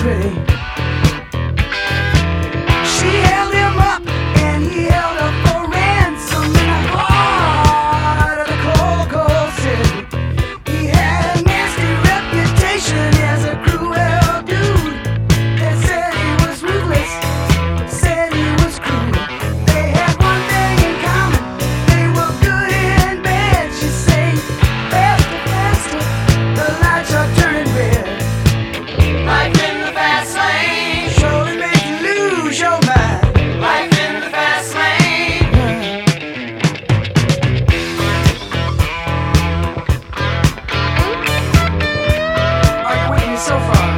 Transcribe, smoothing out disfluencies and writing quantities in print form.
pretty. She held him up and he held her for ransom in the heart of the cold, cold city. He had a nasty reputation as a cruel dude. They said he was ruthless, said he was cruel. They had one thing in common, they were good and bad. She said, faster, faster, the lights are turning red. Life in the fast lane. Surely make you lose your mind. Life in the fast lane. Are you with me so far?